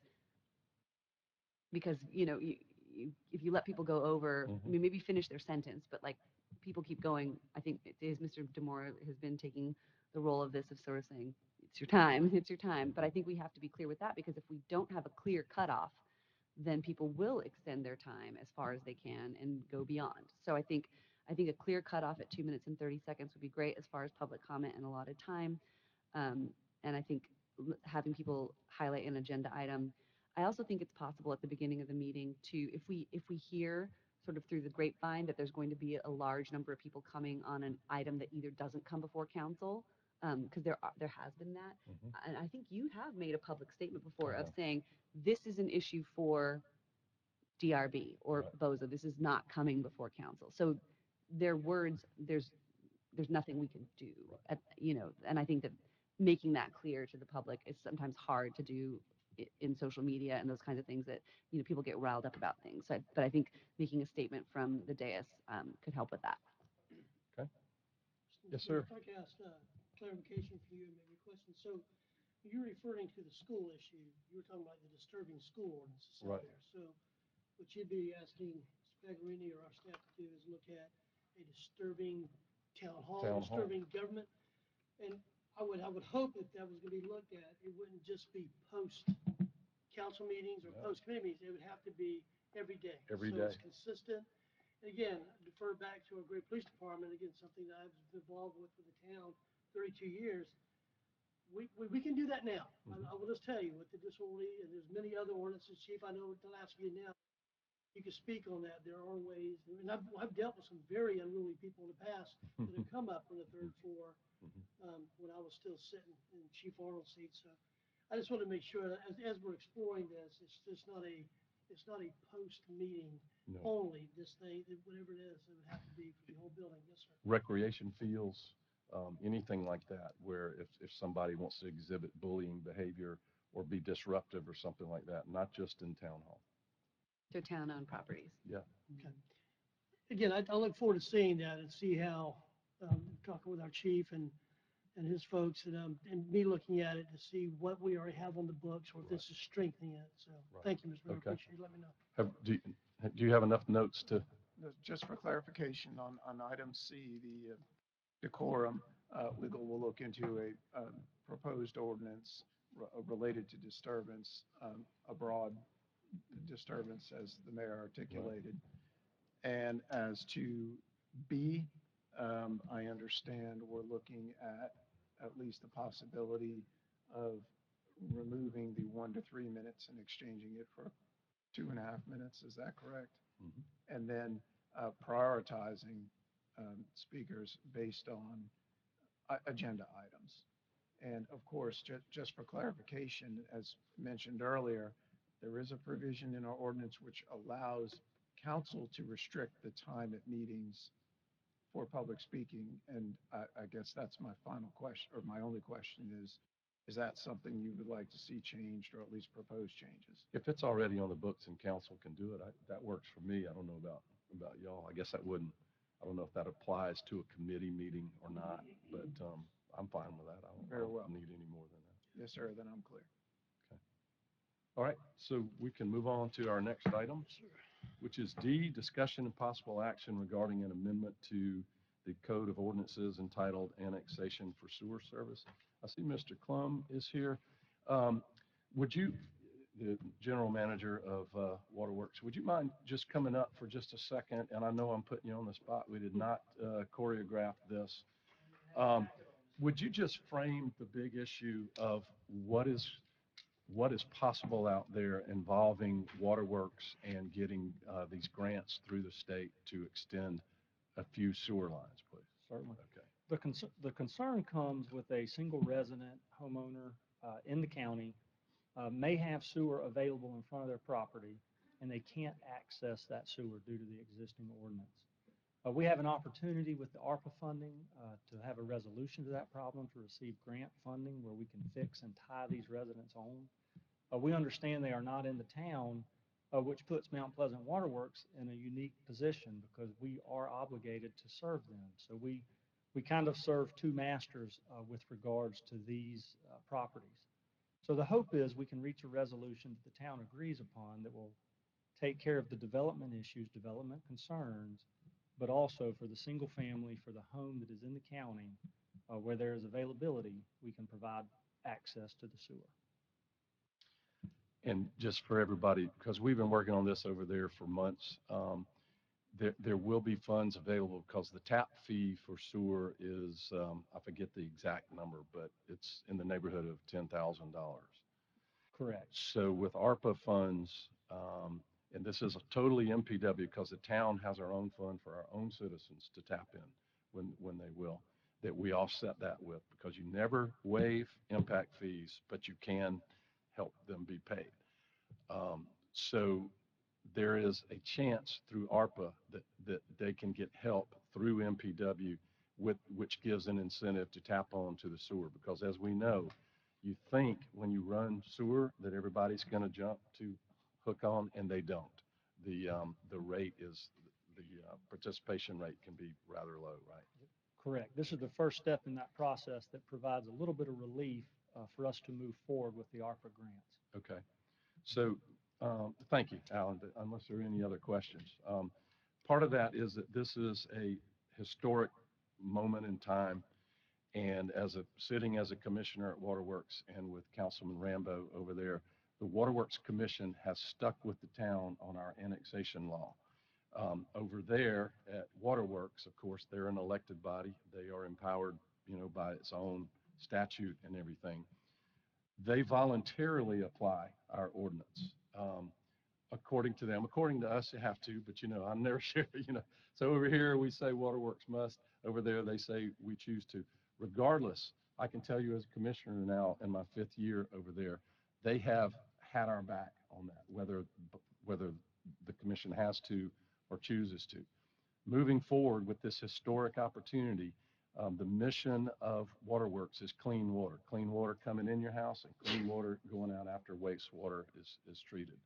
because you know you, you, if you let people go over, Mhm. I mean, maybe finish their sentence, but like people keep going. I think it is Mister Demore has been taking the role of this, of sort of saying it's your time, it's your time. But I think we have to be clear with that, because if we don't have a clear cutoff, then people will extend their time as far as they can and go beyond. So I think I think a clear cutoff at two minutes and thirty seconds would be great as far as public comment and allotted time. Um, and I think l- having people highlight an agenda item. I also think it's possible at the beginning of the meeting to, if we if we hear sort of through the grapevine that there's going to be a large number of people coming on an item that either doesn't come before council, because there are, there has been that. Mhm. And I think you have made a public statement before I of have. saying this is an issue for D R B or Right. BOZA. This is not coming before council. So their words, there's there's nothing we can do, at, you know, and I think that making that clear to the public is sometimes hard to do i- in social media and those kinds of things that, you know, people get riled up about things. So, but I think making a statement from the dais um, could help with that. Yes, sir. If I could ask uh, clarification for you and maybe a question. So you're referring to the school issue. You were talking about the disturbing school ordinances out Right. there. So what you'd be asking Mister Pagliarini or our staff to do is look at a disturbing town hall, Town hall. disturbing government. And I would, I would hope that that was going to be looked at. It wouldn't just be post council meetings or Yeah. post committee meetings. It would have to be every day. Every So day. it's consistent. And again, defer back to our great police department, again, something that I've been involved with with the town thirty-two years. We, we, we can do that now. I, Mhm. I will just tell you, with the disorderly, and there's many other ordinances, Chief, I know the last few now, you can speak on that. There are ways, and I've, I've dealt with some very unruly people in the past that have come up on the third floor, Mhm. um, when I was still sitting in Chief Arnold's seat. So I just want to make sure that as, as we're exploring this, it's just not a, it's not a post-meeting No. only, this thing, whatever it is, it would have to be for the whole building. Yes, sir. Recreation fields, um, anything like that, where if, if somebody wants to exhibit bullying behavior or be disruptive or something like that, not just in town hall. To town-owned properties. Yeah. Okay. Again, I, I look forward to seeing that and see how um, talking with our chief and, and his folks, and, um, and me looking at it to see what we already have on the books, or if this is strengthening it. So, Right. thank you, Mister Mayor. Okay. Appreciate you letting me know. Have, do, you, do you have enough notes to, Uh, Just for clarification on, on item C, the uh, decorum, uh, legal will look into a um, proposed ordinance re- uh, related to disturbance, um, a broad disturbance, as the mayor articulated. And as to B, um, I understand we're looking at at least the possibility of removing the one to three minutes and exchanging it for two and a half minutes. Is that correct? Mhm. And then uh, prioritizing um, speakers based on uh, agenda items. And of course, ju- just for clarification, as mentioned earlier, there is a provision in our ordinance which allows council to restrict the time at meetings for public speaking. And I, I guess that's my final question, or my only question is, is that something you would like to see changed, or at least propose changes? if it's already on the books and council can do it, I, that works for me. I don't know about, about y'all. I guess that wouldn't, I don't know if that applies to a committee meeting or not, but, um, I'm fine with that. I don't, I Very well. don't need any more than that. Yes, sir, then I'm clear. All right, so we can move on to our next item, which is D, discussion and possible action regarding an amendment to the Code of Ordinances entitled Annexation for Sewer Service. I see Mister Klum is here. Um, Would you, the General Manager of uh, Waterworks, would you mind just coming up for just a second? And I know I'm putting you on the spot. We did not uh, choreograph this. Um, Would you just frame the big issue of what is what is possible out there involving waterworks and getting uh, these grants through the state to extend a few sewer lines, please? Certainly. Okay. The concern, the concern comes with a single resident homeowner uh, in the county, uh, may have sewer available in front of their property, and they can't access that sewer due to the existing ordinance. Uh, We have an opportunity with the ARPA funding uh, to have a resolution to that problem, to receive grant funding where we can fix and tie these residents on. Uh, We understand they are not in the town, uh, which puts Mount Pleasant Waterworks in a unique position because we are obligated to serve them. So we, we kind of serve two masters uh, with regards to these uh, properties. So the hope is we can reach a resolution that the town agrees upon that will take care of the development issues, development concerns, but also for the single family, for the home that is in the county, uh, where there is availability, we can provide access to the sewer. And just for everybody, because we've been working on this over there for months, um, there, there will be funds available because the tap fee for sewer is, um, I forget the exact number, but it's in the neighborhood of ten thousand dollars. Correct. So with ARPA funds, um, and this is a totally M P W because the town has our own fund for our own citizens to tap in when, when they will, that we offset that with, because you never waive impact fees, but you can help them be paid. Um, so there is a chance through ARPA that, that they can get help through M P W, with, which gives an incentive to tap on to the sewer, because as we know, you think when you run sewer that everybody's going to jump to hook on, and they don't. The, um, the rate is, the uh, participation rate can be rather low, right? Correct. This is the first step in that process that provides a little bit of relief uh, for us to move forward with the ARPA grants. Okay. So, um, thank you, Alan, but unless there are any other questions. Um, part of that is that this is a historic moment in time. And as a, sitting as a commissioner at Waterworks and with Councilman Rambo over there, the Waterworks Commission has stuck with the town on our annexation law. Um, over there at Waterworks, of course, they're an elected body. They are empowered, you know, by its own statute and everything. They voluntarily apply our ordinance. Um, according to them, according to us, they have to, but you know, I'm never sure, you know. So over here, we say Waterworks must. Over there, they say we choose to. Regardless, I can tell you as a commissioner now in my fifth year over there, they have had our back on that, whether, whether the commission has to or chooses to. Moving forward with this historic opportunity, um, the mission of Waterworks is clean water. Clean water coming in your house and clean water going out after wastewater is, is treated.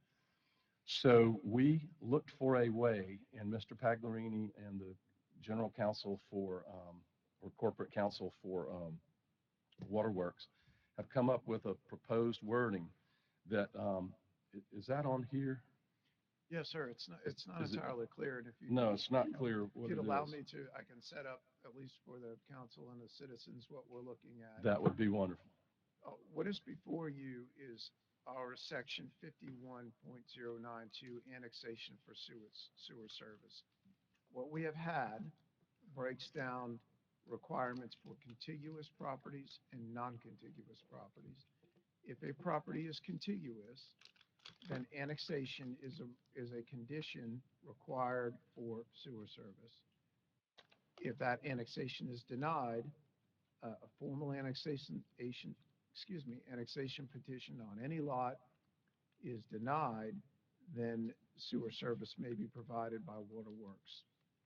So we looked for a way, and Mister Pagliarini and the General Counsel for um, or corporate counsel for um, Waterworks, have come up with a proposed wording that, um, i- is that on here? Yes, sir. It's not, it's not Is it- entirely clear, and if you. No, it's not clear If what you'd it allow is. me to, I can set up, at least for the council and the citizens, what we're looking at. That would be wonderful. Uh, What is before you is our section fifty-one point oh nine two annexation for sewer, sewer service. What we have had breaks down requirements for contiguous properties and non-contiguous properties. If a property is contiguous, then annexation is a, is a condition required for sewer service. If that annexation is denied, uh, a formal annexation, ation- excuse me, annexation petition on any lot is denied, then sewer service may be provided by Waterworks.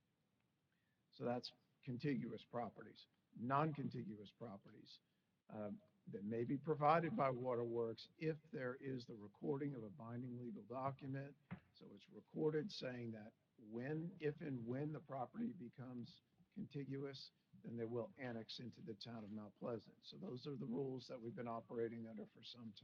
So that's contiguous properties. Non-contiguous properties um, that may be provided by Waterworks if there is the recording of a binding legal document. So it's recorded saying that when, if and when the property becomes contiguous, then they will annex into the town of Mount Pleasant. So those are the rules that we've been operating under for some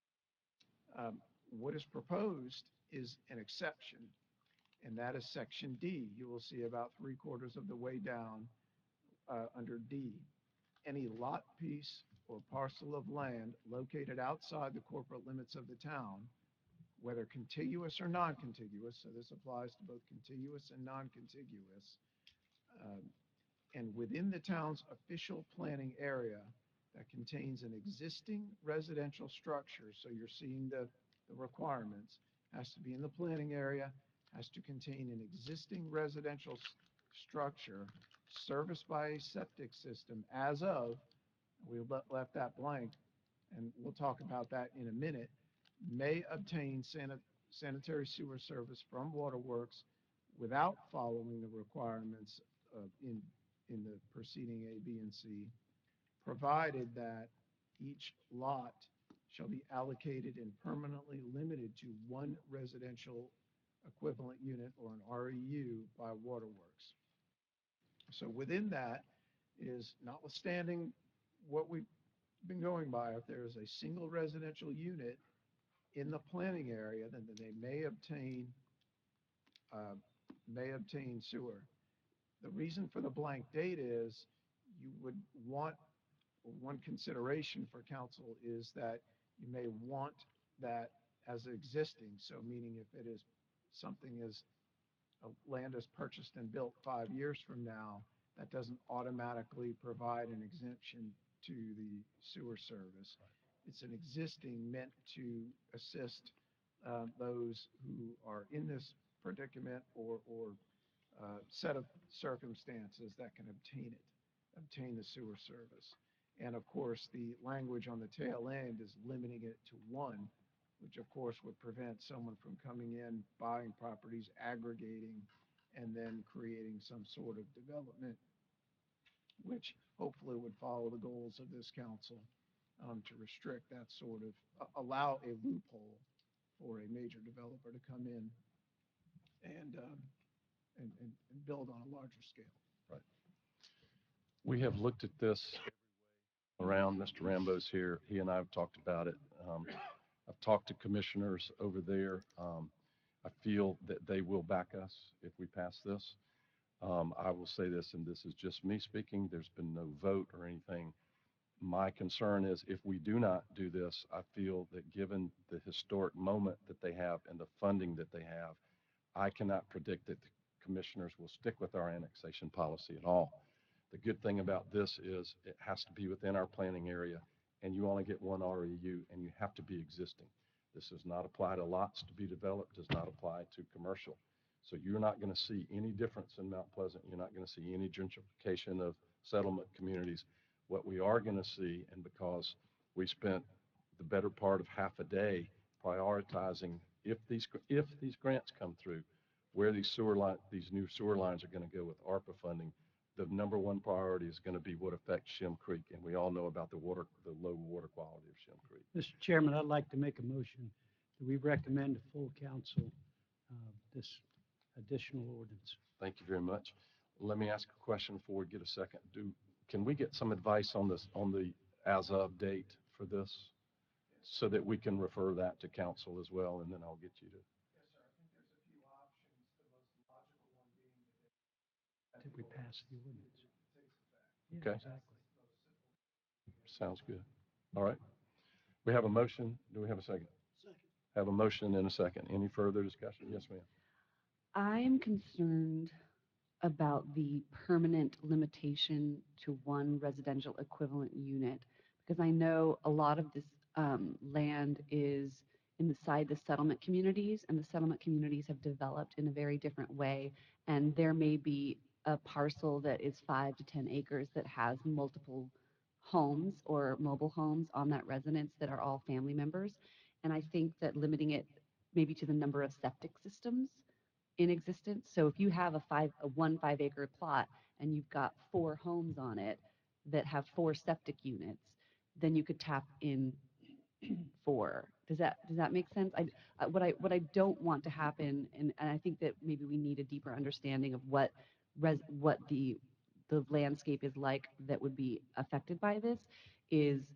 time. Um, What is proposed is an exception, and that is section D. You will see about three quarters of the way down uh, under D. Any lot piece or parcel of land located outside the corporate limits of the town, whether contiguous or non-contiguous, so this applies to both contiguous and non-contiguous, um, and within the town's official planning area that contains an existing residential structure, so you're seeing the, the requirements, has to be in the planning area, has to contain an existing residential s- structure serviced by a septic system as of, we le- left that blank, and we'll talk about that in a minute, may obtain sanit- sanitary sewer service from Waterworks without following the requirements of in, in the preceding A, B, and C, provided that each lot shall be allocated and permanently limited to one residential equivalent unit or an R E U by Waterworks. So within that is, notwithstanding what we've been going by, if there is a single residential unit in the planning area, then then they may obtain, uh, may obtain sewer. The reason for the blank date is you would want, one consideration for council is that you may want that as existing. So meaning if it is, something is, uh, land is purchased and built five years from now, that doesn't automatically provide an exemption to the sewer service. It's an existing meant to assist uh, those who are in this predicament or, or uh, set of circumstances that can obtain it, obtain the sewer service. And of course, the language on the tail end is limiting it to one, which of course would prevent someone from coming in, buying properties, aggregating, and then creating some sort of development, which hopefully would follow the goals of this council um, to restrict that sort of, uh, allow a loophole for a major developer to come in and, um, and, and, and build on a larger scale. Right. We have looked at this around. Mister Rambo's here. He and I have talked about it. Um, I've talked to commissioners over there. Um, I feel that they will back us if we pass this. Um, I will say this, and this is just me speaking. There's been no vote or anything. My concern is if we do not do this, I feel that given the historic moment that they have and the funding that they have, I cannot predict that the commissioners will stick with our annexation policy at all. The good thing about this is it has to be within our planning area, and you only get one R E U, and you have to be existing. This does not apply to lots to be developed, does not apply to commercial. So you're not going to see any difference in Mount Pleasant. You're not going to see any gentrification of settlement communities. What we are going to see, and because we spent the better part of half a day prioritizing if these if these grants come through, where these sewer line these new sewer lines are going to go with ARPA funding, the number one priority is going to be what affects Shem Creek, and we all know about the water, the low water quality of Shem Creek. Mister Chairman, I'd like to make a motion that we recommend to full council uh, this additional ordinance. Thank you very much. Let me ask a question before we get a second. Do can we get some advice on this, on the as-of date for this? So that we can refer that to council as well, and then I'll get you to. Yes, sir. I think there's a few options. The most logical one being that I think we passed the ordinance. Yeah, Okay. exactly. Sounds good. All right. We have a motion. Do we have a second? Second. Have a motion and a second. Any further discussion? Yes, ma'am. I'm concerned about the permanent limitation to one residential equivalent unit, because I know a lot of this um, land is inside the settlement communities, and the settlement communities have developed in a very different way. And there may be a parcel that is five to ten acres that has multiple homes or mobile homes on that residence that are all family members. And I think that limiting it maybe to the number of septic systems in existence. So if you have a five, a one five acre plot and you've got four homes on it that have four septic units, then you could tap in four. Does that, does that make sense? I, I- what I, what I don't want to happen, and, and I think that maybe we need a deeper understanding of what res, what the, the landscape is like that would be affected by this is,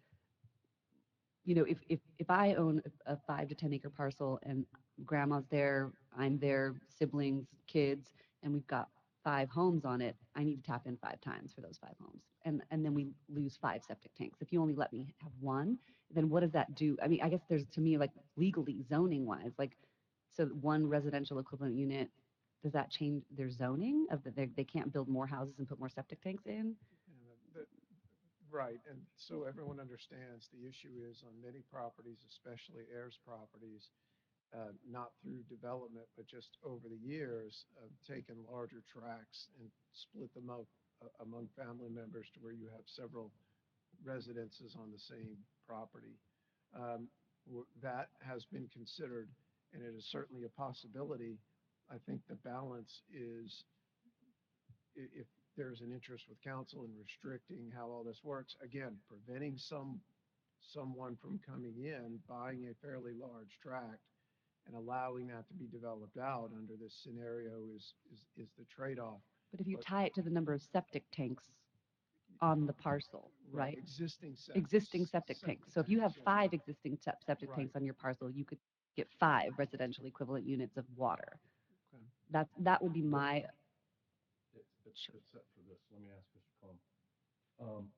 you know, if, if, if I own a a five to ten acre parcel and grandma's there, I'm there, siblings, kids, and we've got five homes on it, I need to tap in five times for those five homes. And, and then we lose five septic tanks. If you only let me have one, then what does that do? I mean, I guess there's, to me, like legally, zoning wise, like, so one residential equivalent unit, does that change their zoning of that they, they can't build more houses and put more septic tanks in? And the- the- Right, and so everyone understands, the issue is on many properties, especially heirs properties, uh, not through development, but just over the years, uh, taken larger tracts and split them up uh, among family members to where you have several residences on the same property. Um, w- That has been considered, and it is certainly a possibility. I think the balance is, i- if there's an interest with council in restricting how all this works, again, preventing some, someone from coming in, buying a fairly large tract and allowing that to be developed out under this scenario is, is, is the trade-off. But if you But- tie it to the number of septic tanks on the parcel, right? Existing septic. Existing septic tanks. So if you have yeah. five existing sep- septic Right. tanks on your parcel, you could get five residential equivalent units of water. Okay. That, that would be my, It's, it's, it's set for this. Let me ask Mister Plum. Um,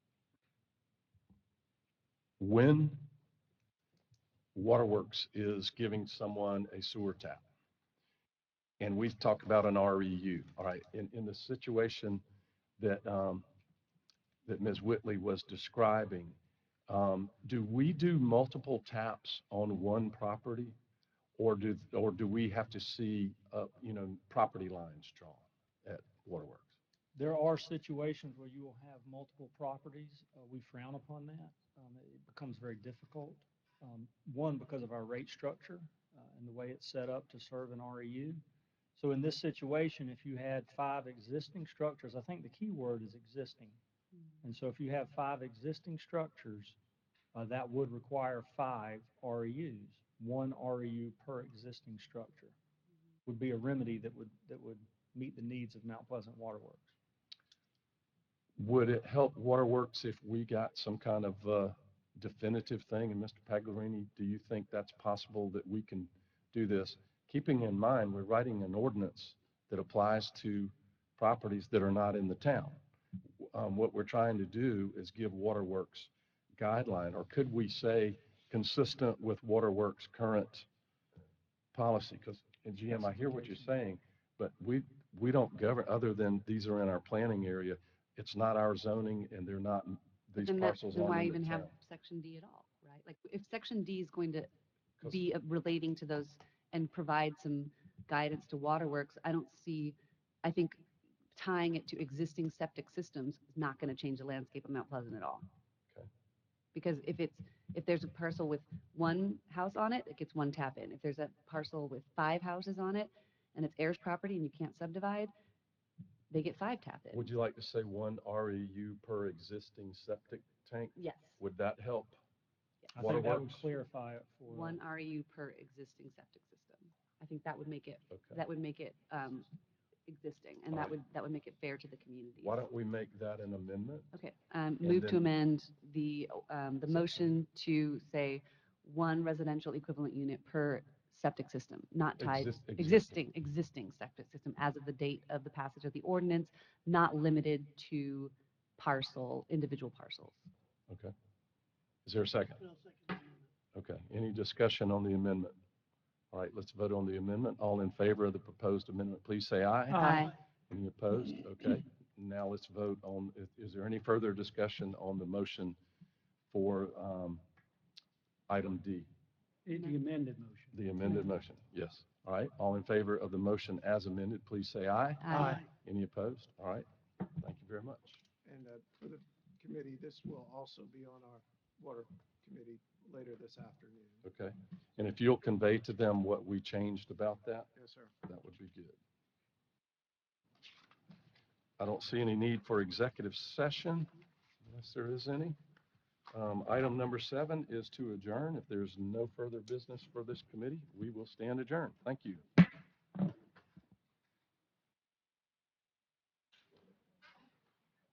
When Waterworks is giving someone a sewer tap, and we've talked about an R E U, all right, in, in the situation that, um, that Miz Whitley was describing, um, do we do multiple taps on one property? Or do, or do we have to see, uh, you know, property lines drawn at Waterworks? There are situations where you will have multiple properties. Uh, We frown upon that. Um, It becomes very difficult. Um, One, because of our rate structure uh, and the way it's set up to serve an R E U. So in this situation, if you had five existing structures, I think the key word is existing. And so if you have five existing structures, uh, that would require five R E Us. One R E U per existing structure would be a remedy that would, that would meet the needs of Mount Pleasant Waterworks. Would it help Waterworks if we got some kind of uh, definitive thing? And Mister Pagliarini, do you think that's possible that we can do this? Keeping in mind, we're writing an ordinance that applies to properties that are not in the town. Um, What we're trying to do is give Waterworks guideline, or could we say consistent with Waterworks' current policy? Because, and G M, I hear what you're saying, but we, we don't govern, other than these are in our planning area. It's not our zoning, and they're not, these then that, parcels then why aren't in even the have town. section D at all, right? Like, if section D is going to 'Cause- be uh, relating to those and provide some guidance to waterworks, I don't see, I think tying it to existing septic systems is not going to change the landscape of Mount Pleasant at all. Okay. Because if it's, if there's a parcel with one house on it, it gets one tap in. If there's a parcel with five houses on it and it's heirs property and you can't subdivide, they get five tap in. Would you like to say one R E U per existing septic tank? Yes, Would that help? I think that would Waterworks? clarify it for. uh, one R E U per existing septic system. I think that would make it, Okay. that would make it um, existing, and that Alright. would, that would make it fair to the community. Why don't we make that an amendment? Okay, um, And move to then- amend the, um, the motion to say one residential equivalent unit per septic system, not tied, Exist- existing, existing septic system as of the date of the passage of the ordinance, not limited to parcel, individual parcels. Okay. Is there a second? I'll second the amendment. Okay. Any discussion on the amendment? All right, let's vote on the amendment. All in favor of the proposed amendment, please say aye. Aye. Any opposed? Okay. Now let's vote on, is- is there any further discussion on the motion for um, item D, The the amended motion. the amended motion? Yes. All right. All in favor of the motion as amended, please say aye. Aye. Any opposed? All right. Thank you very much. And uh, for the committee, this will also be on our water committee later this afternoon. Okay. And if you'll convey to them what we changed about that, Yes, sir. that would be good. I don't see any need for executive session unless there is any. Um, Item number seven is to adjourn. If there's no further business for this committee, we will stand adjourned. Thank you.